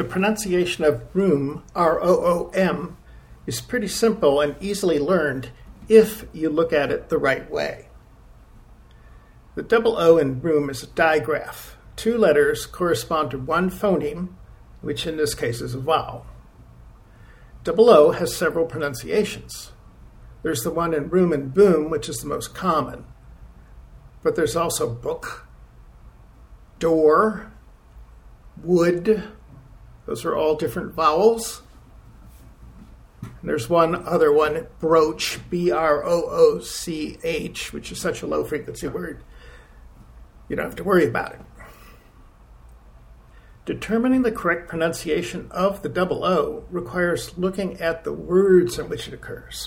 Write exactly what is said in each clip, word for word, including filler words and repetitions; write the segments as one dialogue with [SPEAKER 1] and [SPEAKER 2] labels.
[SPEAKER 1] The pronunciation of room, R O O M, is pretty simple and easily learned if you look at it the right way. The double O in room is a digraph. Two letters correspond to one phoneme, which in this case is a vowel. Double O has several pronunciations. There's the one in room and boom, which is the most common. But there's also book, door, wood. Those are all different vowels. And there's one other one, brooch, B R O O C H, which is such a low frequency word, you don't have to worry about it. Determining the correct pronunciation of the double O requires looking at the words in which it occurs.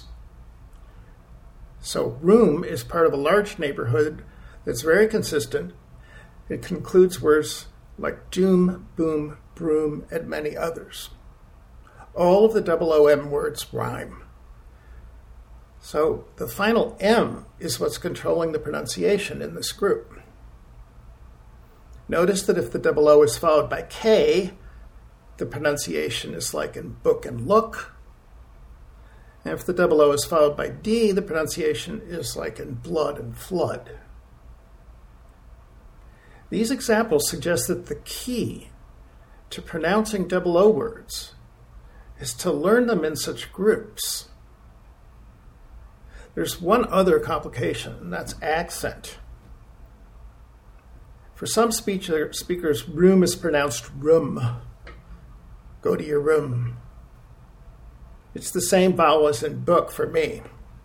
[SPEAKER 1] So room is part of a large neighborhood that's very consistent. It concludes words like doom, boom, broom, and many others. All of the double O M words rhyme. So the final M is what's controlling the pronunciation in this group. Notice that if the double O is followed by K, the pronunciation is like in book and look. And if the double O is followed by D, the pronunciation is like in blood and flood. These examples suggest that the key to pronouncing double O words is to learn them in such groups. There's one other complication, and that's accent. For some speech speakers, room is pronounced room. Go to your room. It's the same vowel as in book for me.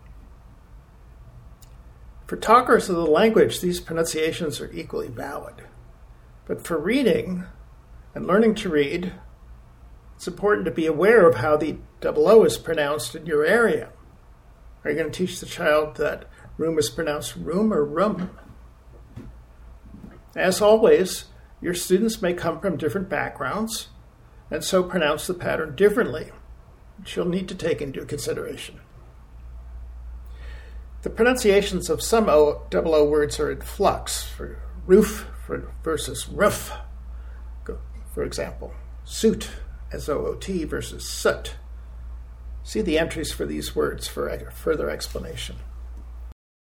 [SPEAKER 1] For talkers of the language, these pronunciations are equally valid. But for reading and learning to read, it's important to be aware of how the double O is pronounced in your area. Are you going to teach the child that room is pronounced room or rum? As always, your students may come from different backgrounds and so pronounce the pattern differently, which you'll need to take into consideration. The pronunciations of some o, double O words are in flux. For roof for, versus roof, for example. Suit, S O O T, versus soot. See the entries for these words for further explanation.